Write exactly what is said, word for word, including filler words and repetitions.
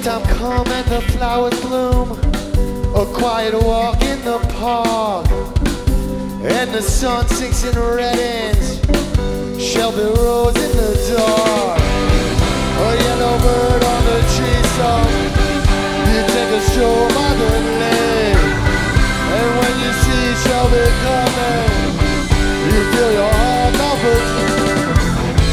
Springtime come and the flowers bloom, a quiet walk in the park, and the sun sinks in red ends, Shelby Road and